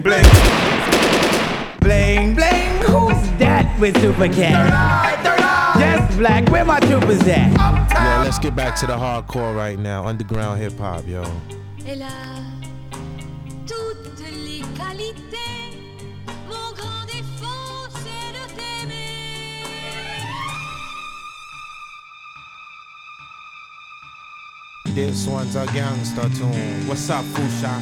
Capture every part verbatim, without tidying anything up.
Bling, bling, bling. Who's that with super cat? Yes, Black. Where my troopers at? Yo, let's get back to the hardcore right now. Underground hip hop, yo. Elle a toutes les qualités. Mon grand défaut, c'est de t'aimer. This one's a gangster tune. What's up, Fusha?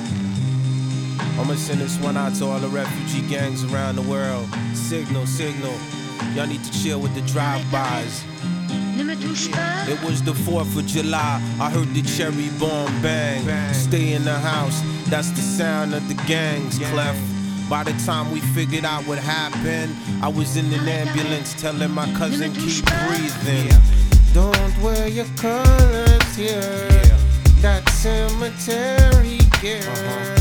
I'ma send this one out to all the refugee gangs around the world. Signal, signal. Y'all need to chill with the drive-bys. Ne me touche pas. It was the fourth of July. I heard the cherry bomb bang. bang. Stay in the house. That's the sound of the gangs, yeah. Clef. By the time we figured out what happened, I was in an ambulance telling my cousin keep breathing. Yeah. Don't wear your colors here. Yeah. That cemetery gear. Uh-huh.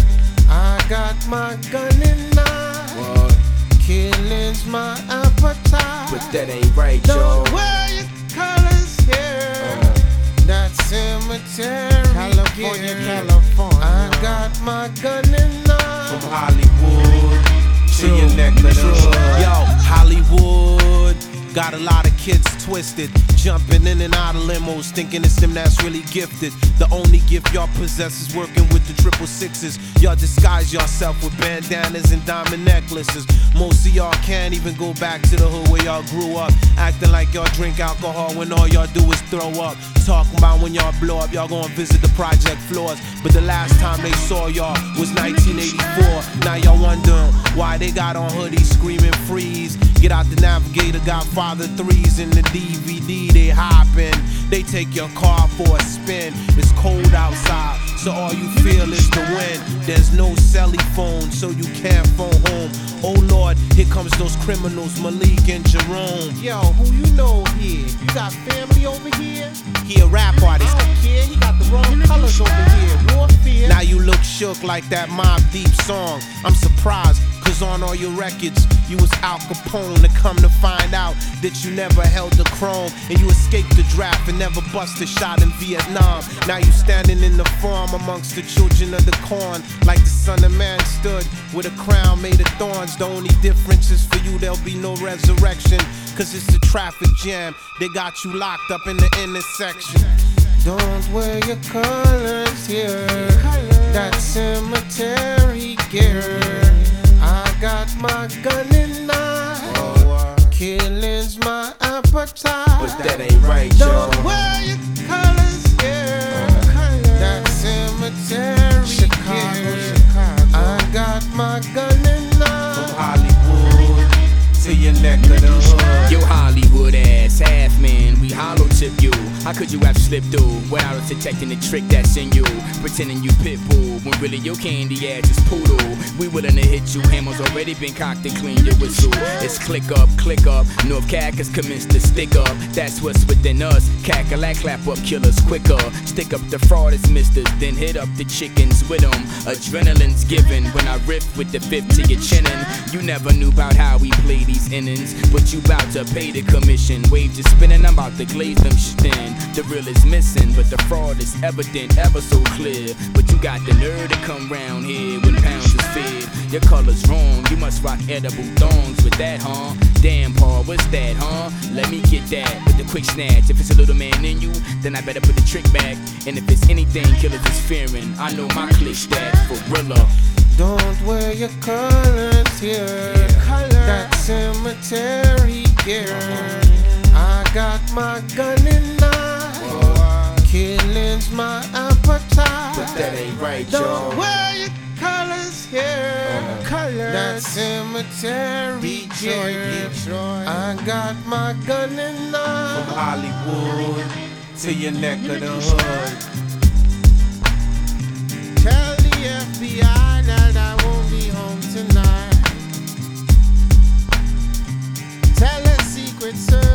I got my gun and knife. What? Killing's my appetite. But that ain't right, yo. Don't wear your colors here. Uh, that cemetery California, gear. California. I got my gun and knife. From Hollywood to your neck of the hood. Yo, Hollywood. Got a lot of kids twisted, jumping in and out of limos, thinking it's them that's really gifted. The only gift y'all possess is working with the triple sixes. Y'all disguise yourself with bandanas and diamond necklaces. Most of y'all can't even go back to the hood where y'all grew up, acting like y'all drink alcohol when all y'all do is throw up. Talking about when y'all blow up, y'all gonna visit the project floors. But the last time they saw y'all was nineteen eighty-four. Now y'all wondering why they got on hoodies screaming freeze. Get out the Navigator, got Father threes in the D V D, they hoppin'. They take your car for a spin. It's cold outside, so all you feel is the wind. There's no celly phone, so you can't phone home. Oh Lord, here comes those criminals, Malik and Jerome. Yo, who you know here? You got family over here? He a rap artist. I don't care, he got the wrong colors over here. Warfare. Now you look shook like that Mobb Deep song. I'm surprised, cause on all your records, you was Al Capone. To come to find out that you never held the chrome, and you escaped the draft and never bust a shot in Vietnam. Now you standing in the farm amongst the children of the corn, like the Son of Man stood with a crown made of thorns. The only difference is for you there'll be no resurrection, cause it's a traffic jam. They got you locked up in the intersection. Don't wear your colors here. That cemetery gear. I got my gun and knife. Oh, uh, Killing's my appetite. But that ain't right, yo. Don't wear your colors here. Uh, that cemetery Chicago, gear. Chicago. I got my gun and knife. From Hollywood to your neck of the hood. Yo, Hollywood ass half man, we hollow tip you. How could you have slipped through without us detecting the trick that's in you? Pretending you pitbull when really your candy ass is poodle. We willing to hit you, hammers already been cocked and clean your whistle. It's click up, click up, North Cac has commenced to stick up. That's what's within us, cackalack, clap up killers quicker. Stick up the fraudest misters, then hit up the chickens with them. Adrenaline's given when I riff with the fifth to your chinnin'. You never knew about how we play these innings, but you bout to pay the commission. Waves is spinning, I'm about to glaze them shit in. The real is missing, but the fraud is evident, ever so clear. But you got the nerve to come round here when pounds is fed. Your color's wrong, you must rock edible thongs with that, huh? Damn, Paul, what's that, huh? Let me get that with the quick snatch. If it's a little man in you, then I better put the trick back. And if it's anything killers is fearing, I know my click that for realer. Don't wear your colors here. Yeah. Color. That cemetery gear. Uh-huh. I got my gun and knife. Oh, Killing's my appetite. But that ain't right, yo. Don't wear your colors here. Uh-huh. Colors. That cemetery Detroit, gear. Detroit. I got my gun and knife. From Hollywood to your neck of the hood. Tell the F B I that I won't be home tonight. Tell a Secret Service